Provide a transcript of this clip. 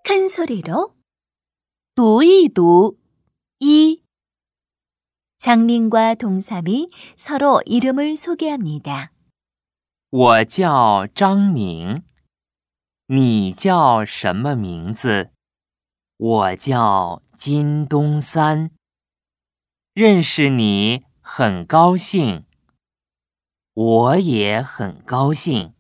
큰 소리로 读一读。一、 장민과 동삼이 서로 이름을 소개합니다. 我叫张明，你叫什么名字？我叫金东三。认识你很高兴，我也很高兴。